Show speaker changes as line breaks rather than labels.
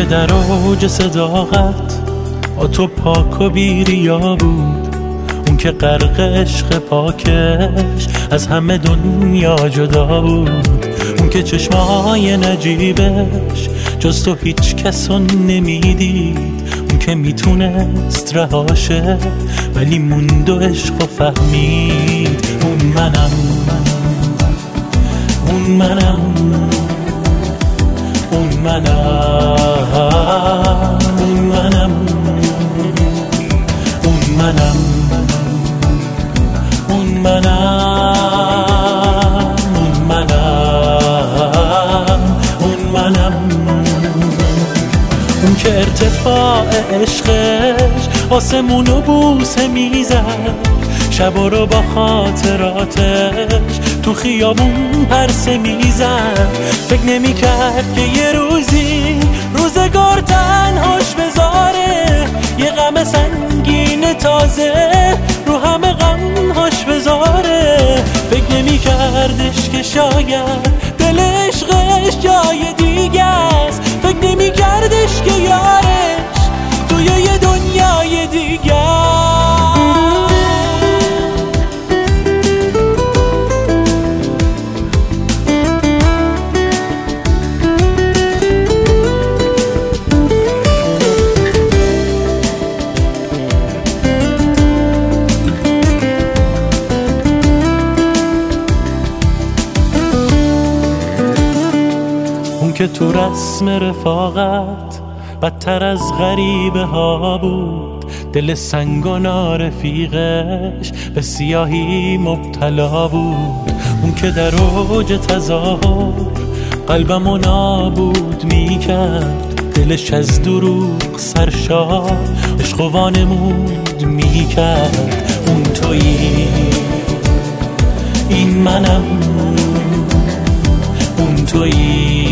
که در اوج صداقت با تو پاک و بی‌ریا بود، اون که غرق عشق پاکش از همه دنیا جدا بود، اون که چشمای نجیبش جز تو هیچ کسو نمیدید، اون که میتونست رهاشه ولی موند و عشق و فهمید. اون منم، اون منم، اون منم، اون منم، اون منم، اون منم، اون منم، اون منم، اون که ارتفاع عشقش آسمونو بوسه میزد، شبا رو با خاطراتش تو خیابون پرسه میزد. فکر نمی کرد که یه روزی روزگار تنهاش بذاره، یه غم سنگین تازه رو همه غمهاش بذاره. فکر نمی کردش که شاید دل عشقش جای دیگه است، فکر نمی کردش که یارش توی یه دنیای دیگه است. که تو رسم رفاقت بدتر از غریبه ها بود، دل سنگ و نارفیقش به سیاهی مبتلا بود. اون که در اوج تظاهر قلبمو نابود میکرد، دلش از دروغ سرشار عشق و وانمود میکرد. اون تویی، این منم، اون تویی،